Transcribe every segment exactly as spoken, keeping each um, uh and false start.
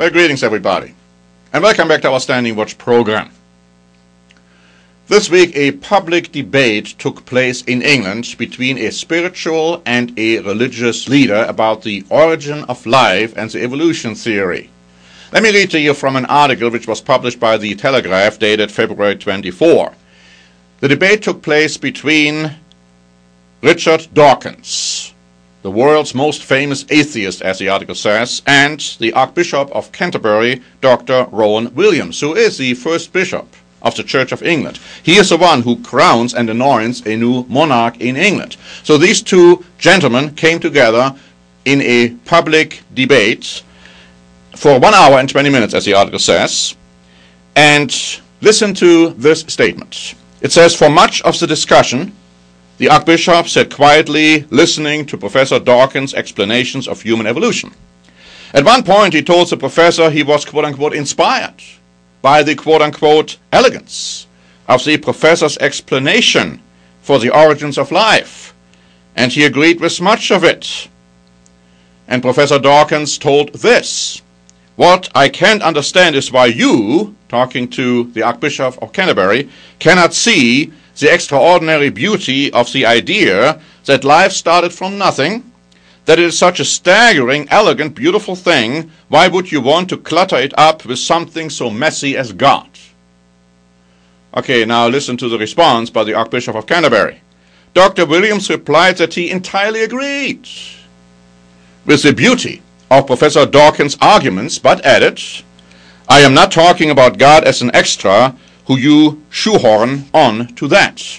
Well, greetings everybody, and welcome back to our Standing Watch program. This week a public debate took place in England between a spiritual and a religious leader about the origin of life and the evolution theory. Let me read to you from an article which was published by the Telegraph dated February twenty-fourth. The debate took place between Richard Dawkins, the world's most famous atheist, as the article says, and the Archbishop of Canterbury, Doctor Rowan Williams, who is the first bishop of the Church of England. He is the one who crowns and anoints a new monarch in England. So these two gentlemen came together in a public debate for one hour and twenty minutes, as the article says, and listen to this statement. It says, for much of the discussion, the Archbishop sat quietly listening to Professor Dawkins' explanations of human evolution. At one point he told the professor he was quote-unquote inspired by the quote-unquote elegance of the professor's explanation for the origins of life, and he agreed with much of it. And Professor Dawkins told this: what I can't understand is why you, talking to the Archbishop of Canterbury, cannot see the extraordinary beauty of the idea that life started from nothing, that it is such a staggering, elegant, beautiful thing. Why would you want to clutter it up with something so messy as God? Okay, now listen to the response by the Archbishop of Canterbury. Doctor Williams replied that he entirely agreed with the beauty of Professor Dawkins' arguments, but added, I am not talking about God as an extra who you shoehorn on to that.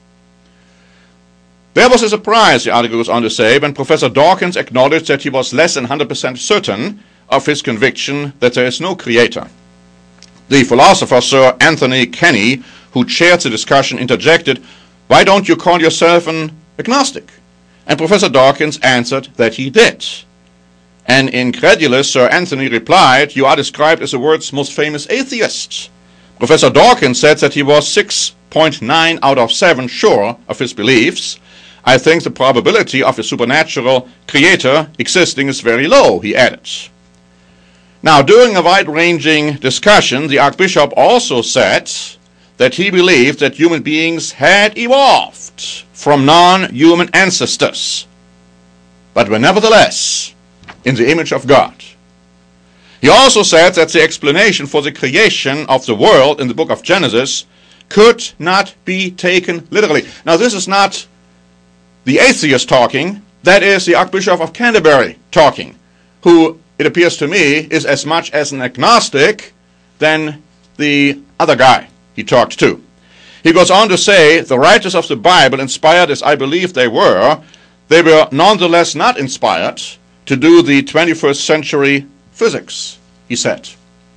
There was a surprise, the article goes on to say, when Professor Dawkins acknowledged that he was less than one hundred percent certain of his conviction that there is no creator. The philosopher Sir Anthony Kenny, who chaired the discussion, interjected, why don't you call yourself an agnostic? And Professor Dawkins answered that he did. And incredulous Sir Anthony replied, you are described as the world's most famous atheist. Professor Dawkins said that he was six point nine out of seven sure of his beliefs. I think the probability of a supernatural creator existing is very low, he added. Now, during a wide-ranging discussion, the Archbishop also said that he believed that human beings had evolved from non-human ancestors, but were nevertheless in the image of God. He also said that the explanation for the creation of the world in the book of Genesis could not be taken literally. Now, this is not the atheist talking, that is the Archbishop of Canterbury talking, who, it appears to me, is as much as an agnostic than the other guy he talked to. He goes on to say, the writers of the Bible, inspired as I believe they were, they were nonetheless not inspired to do the twenty-first century physics, he said.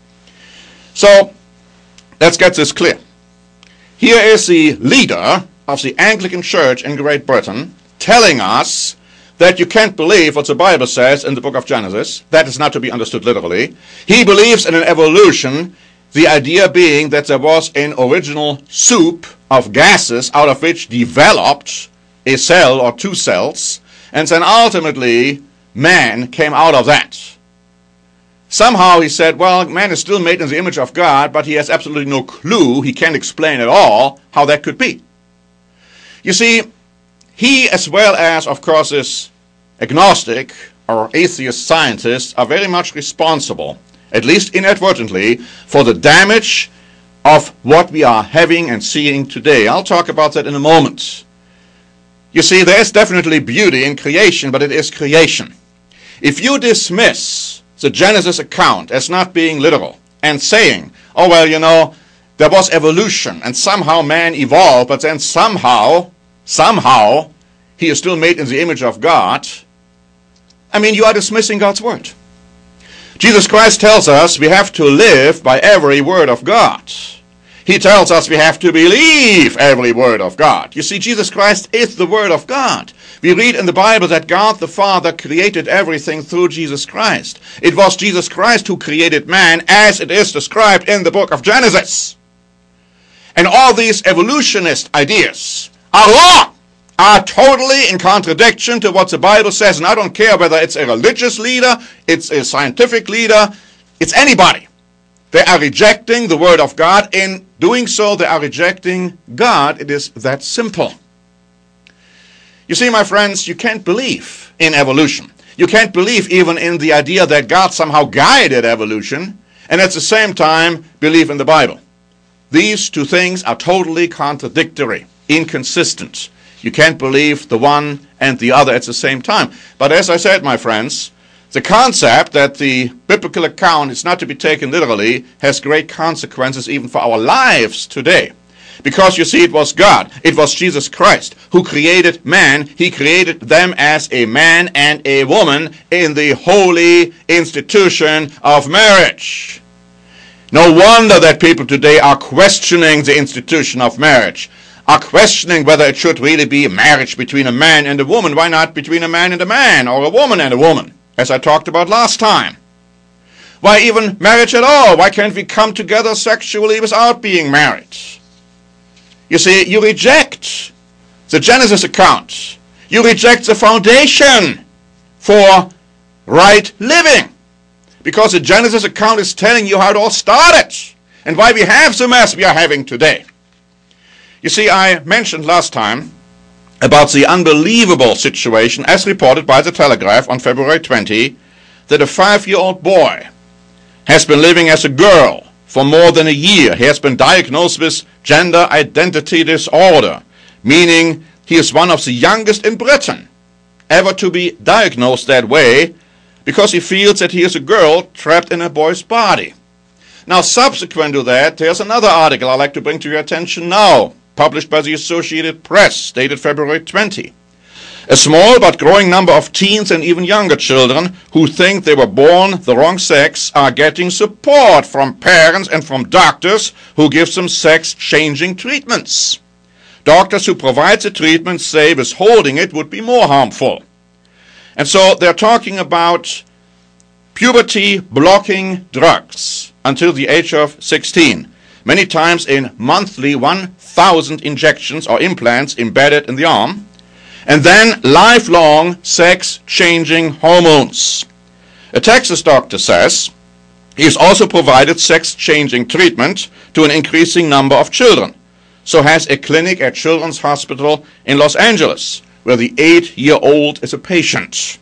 So, let's get this clear. Here is the leader of the Anglican Church in Great Britain telling us that you can't believe what the Bible says in the book of Genesis. That is not to be understood literally. He believes in an evolution, the idea being that there was an original soup of gases out of which developed a cell or two cells, and then ultimately man came out of that. Somehow he said, well, man is still made in the image of God, but he has absolutely no clue, he can't explain at all how that could be. You see, he, as well as, of course, this agnostic or atheist scientists, are very much responsible, at least inadvertently, for the damage of what we are having and seeing today. I'll talk about that in a moment. You see, there is definitely beauty in creation, but it is creation. If you dismiss the Genesis account as not being literal and saying, oh, well, you know, there was evolution and somehow man evolved, but then somehow, somehow, he is still made in the image of God, I mean, you are dismissing God's word. Jesus Christ tells us we have to live by every word of God. He tells us we have to believe every word of God. You see, Jesus Christ is the word of God. We read in the Bible that God the Father created everything through Jesus Christ. It was Jesus Christ who created man as it is described in the book of Genesis. And all these evolutionist ideas are wrong, are totally in contradiction to what the Bible says. And I don't care whether it's a religious leader, it's a scientific leader, It's anybody. They are rejecting the Word of God. In doing so, they are rejecting God. It is that simple. You see, my friends, you can't believe in evolution. You can't believe even in the idea that God somehow guided evolution, and at the same time believe in the Bible. These two things are totally contradictory, inconsistent. You can't believe the one and the other at the same time. But as I said, my friends, the concept that the biblical account is not to be taken literally has great consequences even for our lives today. Because you see, it was God, it was Jesus Christ who created man. He created them as a man and a woman in the holy institution of marriage. No wonder that people today are questioning the institution of marriage, are questioning whether it should really be a marriage between a man and a woman. Why not between a man and a man, or a woman and a woman, as I talked about last time? Why even marriage at all? Why can't we come together sexually without being married? You see, you reject the Genesis account. You reject the foundation for right living. Because the Genesis account is telling you how it all started and why we have the mess we are having today. You see, I mentioned last time about the unbelievable situation as reported by the Telegraph on February twentieth that a five-year-old boy has been living as a girl for more than a year. He has been diagnosed with gender identity disorder, meaning he is one of the youngest in Britain ever to be diagnosed that way, because he feels that he is a girl trapped in a boy's body. Now, subsequent to that, there's another article I'd like to bring to your attention now, published by the Associated Press, dated February twentieth. A small but growing number of teens and even younger children who think they were born the wrong sex are getting support from parents and from doctors who give them sex-changing treatments. Doctors who provide the treatment say withholding it would be more harmful. And so they're talking about puberty-blocking drugs until the age of sixteen, many times in monthly one thousand injections or implants embedded in the arm, and then lifelong sex-changing hormones. A Texas doctor says he has also provided sex-changing treatment to an increasing number of children, so has a clinic at Children's Hospital in Los Angeles, where the eight-year-old is a patient.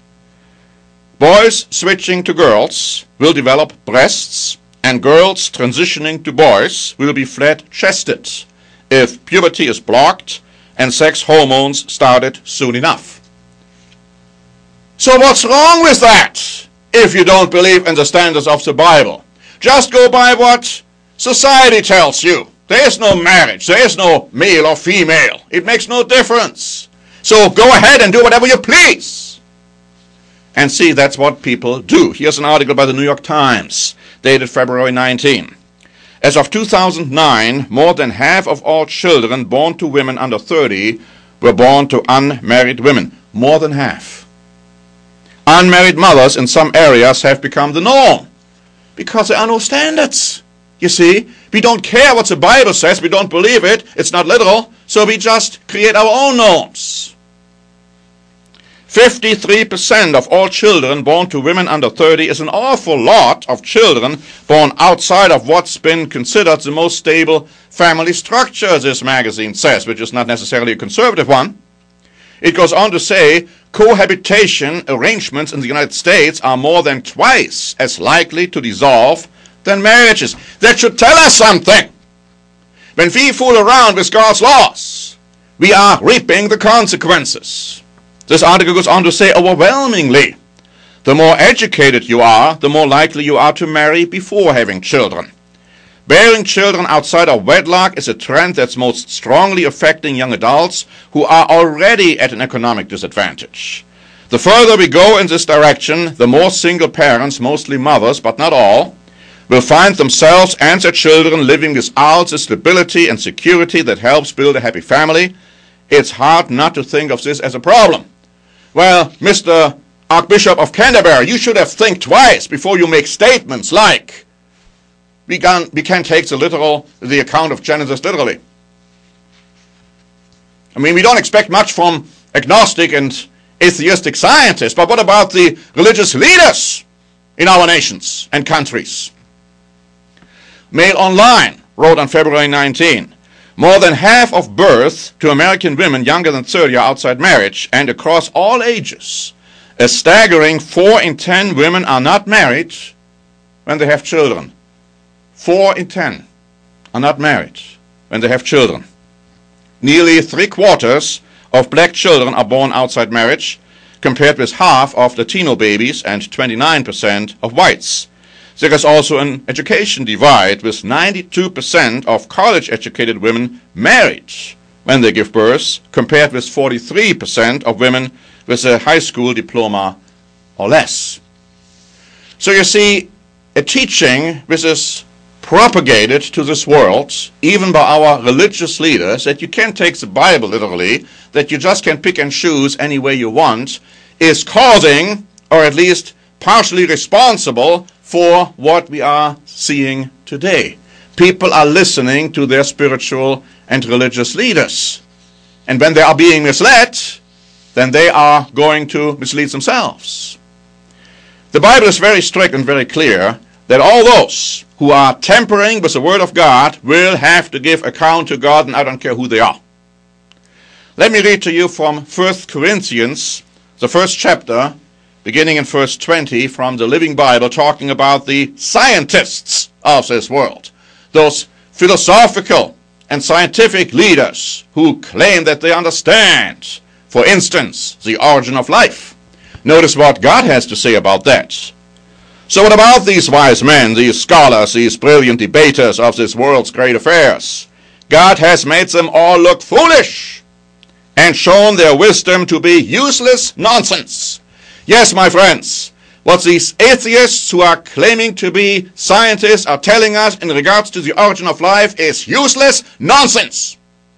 Boys switching to girls will develop breasts, and girls transitioning to boys will be flat-chested if puberty is blocked and sex hormones started soon enough. So what's wrong with that if you don't believe in the standards of the Bible? Just go by what society tells you. There is no marriage. There is no male or female. It makes no difference. So go ahead and do whatever you please. And see, that's what people do. Here's an article by the New York Times, dated February nineteenth. As of two thousand nine, more than half of all children born to women under thirty were born to unmarried women. More than half. Unmarried mothers in some areas have become the norm because there are no standards. You see, we don't care what the Bible says. We don't believe it. It's not literal. So we just create our own norms. fifty-three percent of all children born to women under thirty is an awful lot of children born outside of what's been considered the most stable family structure, this magazine says, which is not necessarily a conservative one. It goes on to say, cohabitation arrangements in the United States are more than twice as likely to dissolve than marriages. That should tell us something. When we fool around with God's laws, we are reaping the consequences. This article goes on to say, overwhelmingly, the more educated you are, the more likely you are to marry before having children. Bearing children outside of wedlock is a trend that's most strongly affecting young adults who are already at an economic disadvantage. The further we go in this direction, the more single parents, mostly mothers, but not all, will find themselves and their children living without the stability and security that helps build a happy family. It's hard not to think of this as a problem. Well, Mister Archbishop of Canterbury, you should have think twice before you make statements like, we can, we can take the literal, the account of Genesis literally. I mean, we don't expect much from agnostic and atheistic scientists, but what about the religious leaders in our nations and countries. Mail Online wrote on February nineteenth, more than half of births to American women younger than thirty are outside marriage, and across all ages, a staggering four in ten women are not married when they have children. Four in ten are not married when they have children. Nearly three quarters of black children are born outside marriage, compared with half of Latino babies and twenty-nine percent of whites. There is also an education divide, with ninety-two percent of college-educated women married when they give birth, compared with forty-three percent of women with a high school diploma or less. So you see, a teaching which is propagated to this world, even by our religious leaders, that you can't take the Bible literally, that you just can pick and choose any way you want, is causing, or at least partially responsible for what we are seeing today. People are listening to their spiritual and religious leaders. And when they are being misled, then they are going to mislead themselves. The Bible is very strict and very clear that all those who are tampering with the Word of God will have to give account to God, and I don't care who they are. Let me read to you from First Corinthians, the first chapter, beginning in verse twenty, from the Living Bible, talking about the scientists of this world, those philosophical and scientific leaders who claim that they understand, for instance, the origin of life. Notice what God has to say about that. So what about these wise men, these scholars, these brilliant debaters of this world's great affairs? God has made them all look foolish and shown their wisdom to be useless nonsense. Yes, my friends, what these atheists who are claiming to be scientists are telling us in regards to the origin of life is useless nonsense.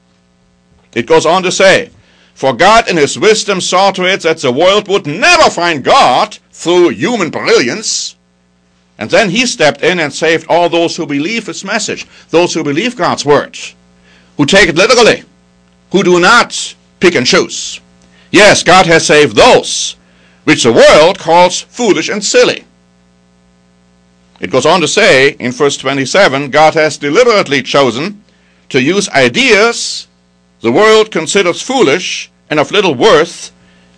It goes on to say, for God in his wisdom saw to it that the world would never find God through human brilliance. And then he stepped in and saved all those who believe his message, those who believe God's word, who take it literally, who do not pick and choose. Yes, God has saved those which the world calls foolish and silly. It goes on to say in verse twenty-seven, God has deliberately chosen to use ideas the world considers foolish and of little worth.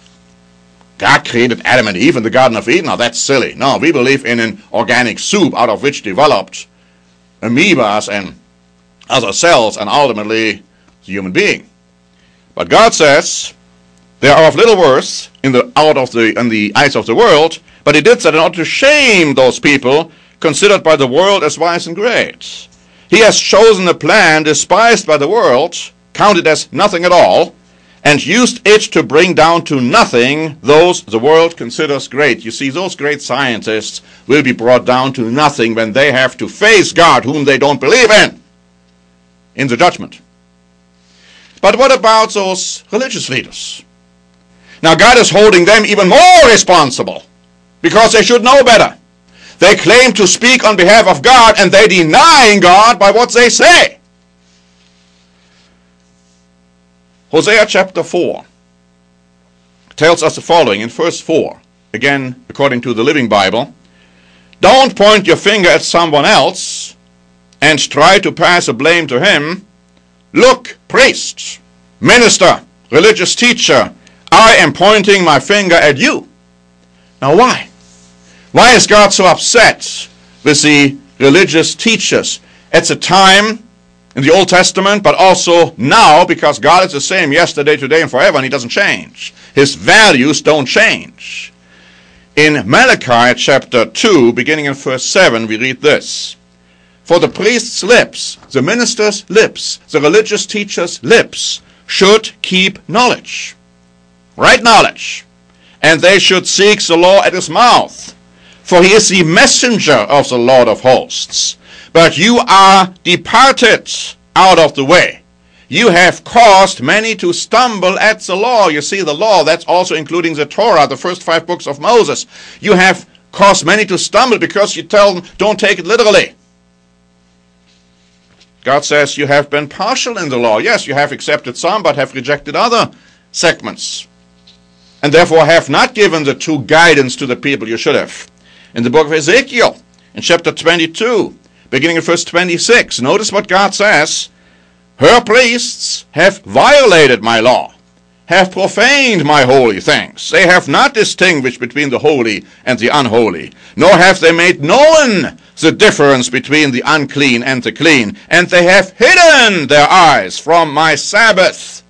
God created Adam and Eve in the Garden of Eden. Now that's silly. No, we believe in an organic soup out of which developed amoebas and other cells and ultimately the human being. But God says they are of little worth in the out of the in the eyes of the world, but he did that in order to shame those people considered by the world as wise and great. He has chosen a plan despised by the world, counted as nothing at all, and used it to bring down to nothing those the world considers great. You see, those great scientists will be brought down to nothing when they have to face God, whom they don't believe in, in the judgment. But what about those religious leaders? Now God is holding them even more responsible, because they should know better. They claim to speak on behalf of God, and they denying God by what they say. Hosea chapter four tells us the following in verse four, again according to the Living Bible. Don't point your finger at someone else and try to pass a blame to him. Look, priest, minister, religious teacher, I am pointing my finger at you. Now why? Why is God so upset with the religious teachers at the time in the Old Testament, but also now, because God is the same yesterday, today, and forever, and he doesn't change. His values don't change. In Malachi chapter two, beginning in verse seven, we read this. For the priest's lips, the minister's lips, the religious teacher's lips should keep knowledge, right knowledge, and they should seek the law at his mouth, for he is the messenger of the Lord of hosts. But you are departed out of the way. You have caused many to stumble at the law. You see, the law, that's also including the Torah, the first five books of Moses. You have caused many to stumble because you tell them, don't take it literally. God says you have been partial in the law. Yes, you have accepted some, but have rejected other segments, and therefore have not given the true guidance to the people you should have. In the book of Ezekiel, in chapter twenty-two, beginning in verse twenty-six, notice what God says. Her priests have violated my law, have profaned my holy things. They have not distinguished between the holy and the unholy, nor have they made known the difference between the unclean and the clean, and they have hidden their eyes from my Sabbath.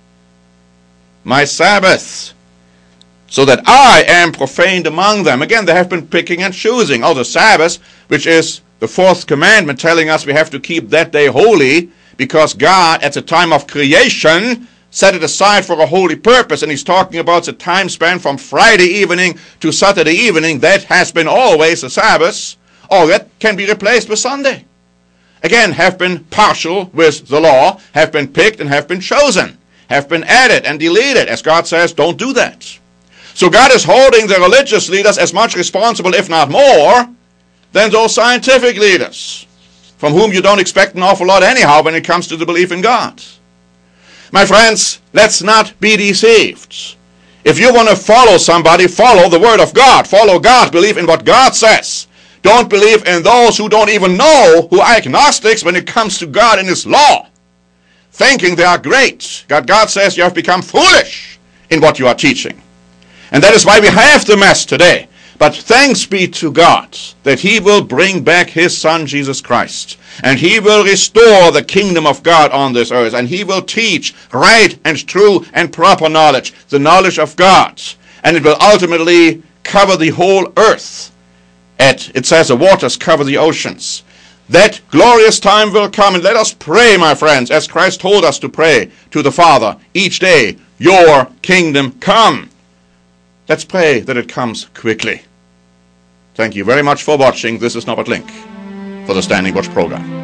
My Sabbath. So that I am profaned among them. Again, they have been picking and choosing. Oh, the Sabbath, which is the fourth commandment telling us we have to keep that day holy, because God, at the time of creation, set it aside for a holy purpose. And he's talking about the time span from Friday evening to Saturday evening. That has been always the Sabbath. Oh, that can be replaced with Sunday. Again, have been partial with the law, have been picked and have been chosen, have been added and deleted. As God says, don't do that. So God is holding the religious leaders as much responsible, if not more, than those scientific leaders, from whom you don't expect an awful lot anyhow when it comes to the belief in God. My friends, let's not be deceived. If you want to follow somebody, follow the Word of God. Follow God. Believe in what God says. Don't believe in those who don't even know, who are agnostics when it comes to God and His law, thinking they are great. God, God says you have become foolish in what you are teaching. And that is why we have the Mass today. But thanks be to God that He will bring back His Son, Jesus Christ. And He will restore the kingdom of God on this earth. And He will teach right and true and proper knowledge, the knowledge of God. And it will ultimately cover the whole earth. At, it says the waters cover the oceans. That glorious time will come. And let us pray, my friends, as Christ told us to pray to the Father each day, your kingdom come. Let's pray that it comes quickly. Thank you very much for watching. This is Norbert Link for the Standing Watch program.